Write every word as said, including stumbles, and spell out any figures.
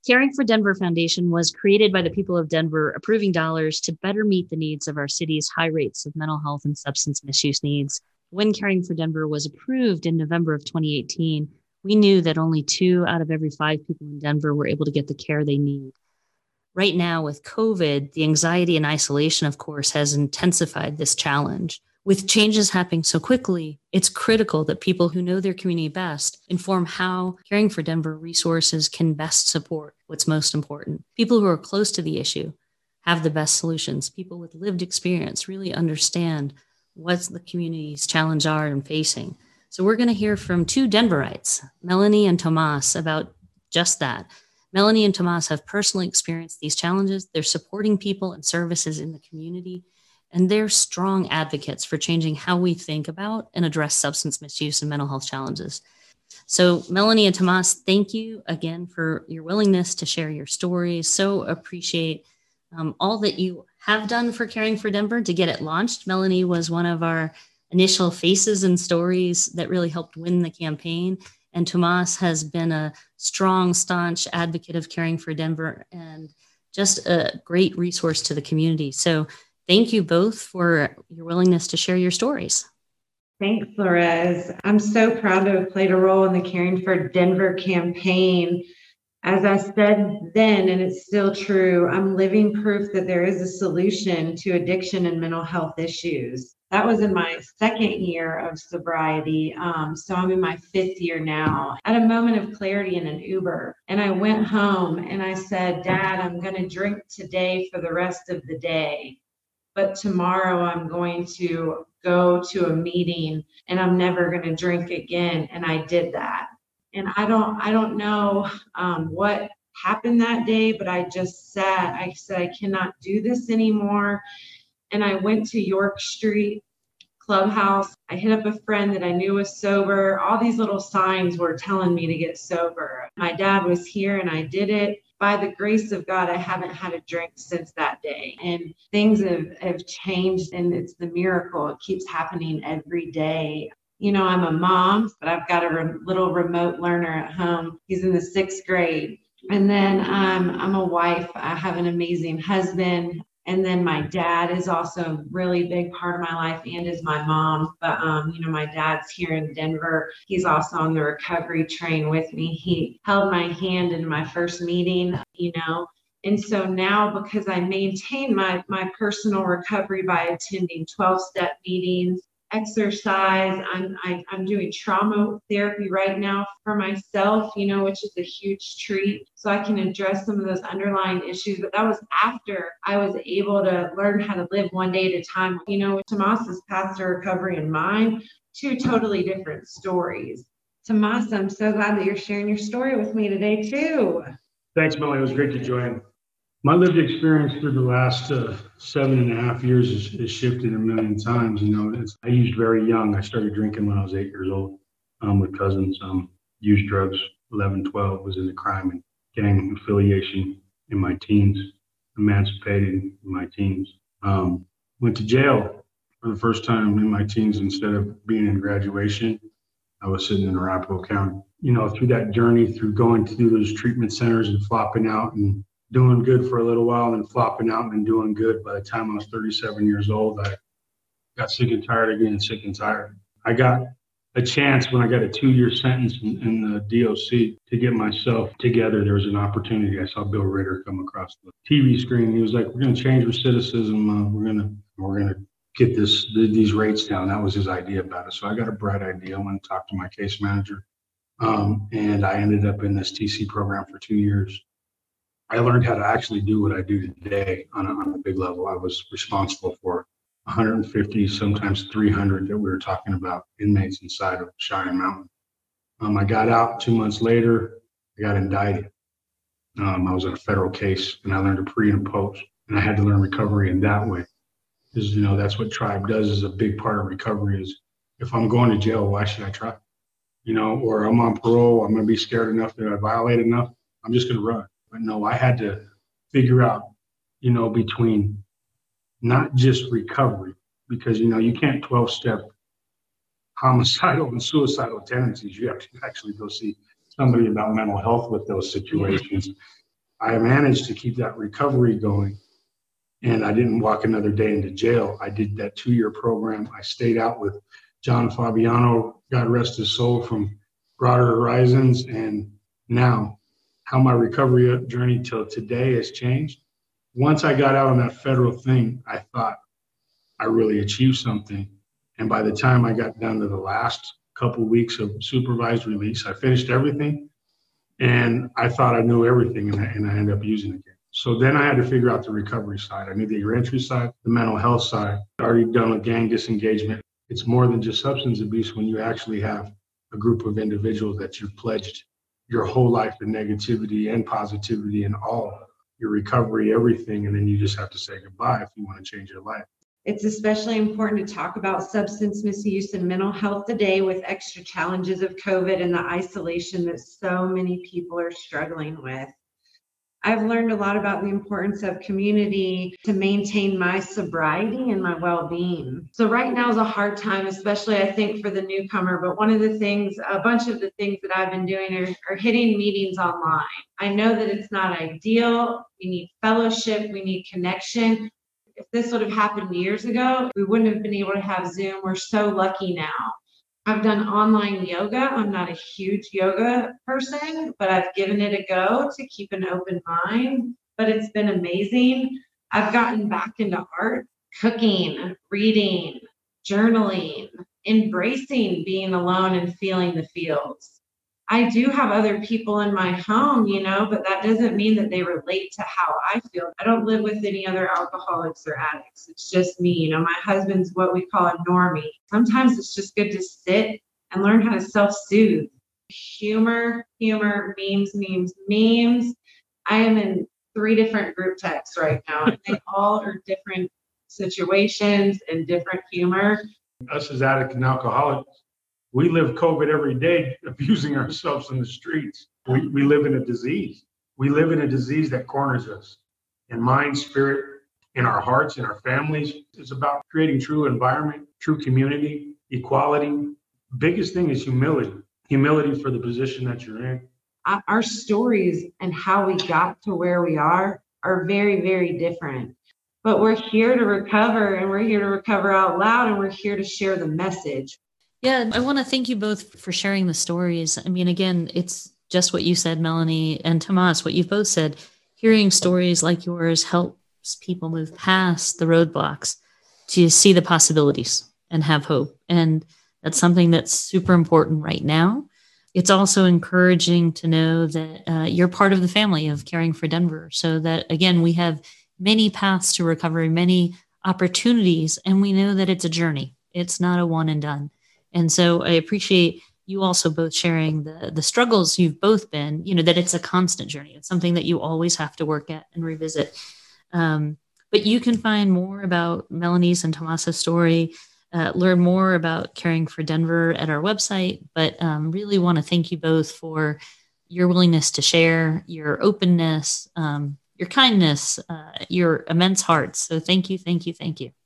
Caring for Denver Foundation was created by the people of Denver, approving dollars to better meet the needs of our city's high rates of mental health and substance misuse needs. When Caring for Denver was approved in November of twenty eighteen, we knew that only two out of every five people in Denver were able to get the care they need. Right now, with COVID, the anxiety and isolation, of course, has intensified this challenge. With changes happening so quickly, it's critical that people who know their community best inform how Caring for Denver resources can best support what's most important. People who are close to the issue have the best solutions. People with lived experience really understand what the community's challenges are and facing. So we're going to hear from two Denverites, Melanie and Tomas, about just that. Melanie and Tomas have personally experienced these challenges. They're supporting people and services in the community, and they're strong advocates for changing how we think about and address substance misuse and mental health challenges. So Melanie and Tomas, thank you again for your willingness to share your stories. So appreciate um, all that you have done for Caring for Denver to get it launched. Melanie was one of our initial faces and stories that really helped win the campaign. And Tomas has been a strong, staunch advocate of Caring for Denver and just a great resource to the community. So thank you both for your willingness to share your stories. Thanks, Lorez. I'm so proud to have played a role in the Caring for Denver campaign. As I said then, and it's still true, I'm living proof that there is a solution to addiction and mental health issues. That was in my second year of sobriety. Um, so I'm in my fifth year now. At a moment of clarity in an Uber. And I went home and I said, Dad, I'm going to drink today for the rest of the day. But tomorrow I'm going to go to a meeting and I'm never going to drink again. And I did that. And I don't, I don't know um, what happened that day, but I just sat, I said, I cannot do this anymore. And I went to York Street Clubhouse. I hit up a friend that I knew was sober. All these little signs were telling me to get sober. My dad was here and I did it. By the grace of God, I haven't had a drink since that day. And things have, have changed, and it's the miracle. It keeps happening every day. You know, I'm a mom, but I've got a re- little remote learner at home. He's in the sixth grade. And then um, I'm a wife. I have an amazing husband. And then my dad is also a really big part of my life, and is my mom. But, um, you know, my dad's here in Denver. He's also on the recovery train with me. He held my hand in my first meeting, you know. And so now, because I maintain my, my personal recovery by attending twelve-step meetings, exercise, I'm I, I'm doing trauma therapy right now for myself, you know, which is a huge treat, so I can address some of those underlying issues. But that was after I was able to learn how to live one day at a time. You know, Tomas's path to recovery and mine, two totally different stories. Tomas, I'm so glad that you're sharing your story with me today too. Thanks, Melanie. It was great to join. My lived experience through the last uh, seven and a half years has, has shifted a million times. You know, it's, I used very young. I started drinking when I was eight years old um, with cousins. Um, used drugs, eleven, twelve, was into crime and gang affiliation in my teens, emancipated in my teens. Um, went to jail for the first time in my teens. Instead of being in graduation, I was sitting in Arapahoe County. You know, through that journey, through going through those treatment centers and flopping out and doing good for a little while and then flopping out and then doing good. By the time I was thirty-seven years old, I got sick and tired of getting sick and tired. I got a chance when I got a two-year sentence in, in the D O C to get myself together. There was an opportunity. I saw Bill Ritter come across the T V screen. He was like, "We're going to change recidivism. Uh, we're going to we're going to get this these rates down." That was his idea about it. So I got a bright idea. I went and talked to my case manager, um, and I ended up in this T C program for two years. I learned how to actually do what I do today on a, on a big level. I was responsible for one hundred fifty, sometimes three hundred that we were talking about inmates inside of Cheyenne Mountain. Um, I got out two months later. I got indicted. Um, I was on a federal case, and I learned to pre and post, and I had to learn recovery in that way. Because, you know, that's what Tribe does. Is a big part of recovery is, if I'm going to jail, why should I try? You know, or I'm on parole, I'm going to be scared enough that I violate enough, I'm just going to run. But no, I had to figure out, you know, between not just recovery, because, you know, you can't twelve-step homicidal and suicidal tendencies. You have to actually go see somebody about mental health with those situations. I managed to keep that recovery going. And I didn't walk another day into jail. I did that two-year program. I stayed out with John Fabiano, God rest his soul, from Broader Horizons. And now how my recovery journey till today has changed. Once I got out on that federal thing, I thought I really achieved something. And by the time I got down to the last couple weeks of supervised release, I finished everything. And I thought I knew everything, and I, and I ended up using it again. So then I had to figure out the recovery side. I knew the reentry side, the mental health side. I'd already done a gang disengagement. It's more than just substance abuse when you actually have a group of individuals that you've pledged your whole life in negativity and positivity and all, your recovery, everything. And then you just have to say goodbye if you want to change your life. It's especially important to talk about substance misuse and mental health today with extra challenges of COVID and the isolation that so many people are struggling with. I've learned a lot about the importance of community to maintain my sobriety and my well-being. So right now is a hard time, especially I think for the newcomer, but one of the things, a bunch of the things that I've been doing are, are hitting meetings online. I know that it's not ideal. We need fellowship, we need connection. If this would have happened years ago, we wouldn't have been able to have Zoom. We're so lucky now. I've done online yoga. I'm not a huge yoga person, but I've given it a go to keep an open mind, but it's been amazing. I've gotten back into art, cooking, reading, journaling, embracing being alone and feeling the feels. I do have other people in my home, you know, but that doesn't mean that they relate to how I feel. I don't live with any other alcoholics or addicts. It's just me. You know, my husband's what we call a normie. Sometimes it's just good to sit and learn how to self-soothe. Humor, humor, memes, memes, memes. I am in three different group texts right now, and they all are different situations and different humor. Us as addicts and alcoholics, we live COVID every day, abusing ourselves in the streets. We, we live in a disease. We live in a disease that corners us in mind, spirit, in our hearts, in our families. It's about creating true environment, true community, equality. Biggest thing is humility. Humility for the position that you're in. Our stories and how we got to where we are are very, very different. But we're here to recover, and we're here to recover out loud, and we're here to share the message. Yeah, I want to thank you both for sharing the stories. I mean, again, it's just what you said, Melanie and Tomas, what you've both said. Hearing stories like yours helps people move past the roadblocks to see the possibilities and have hope. And that's something that's super important right now. It's also encouraging to know that uh, you're part of the family of Caring for Denver, so that, again, we have many paths to recovery, many opportunities, and we know that it's a journey. It's not a one and done. And so I appreciate you also both sharing the, the struggles you've both been, you know, that it's a constant journey. It's something that you always have to work at and revisit. Um, but you can find more about Melanie's and Tomas's story, uh, learn more about Caring for Denver at our website, but um, really want to thank you both for your willingness to share, your openness, um, your kindness, uh, your immense hearts. So thank you, thank you, thank you.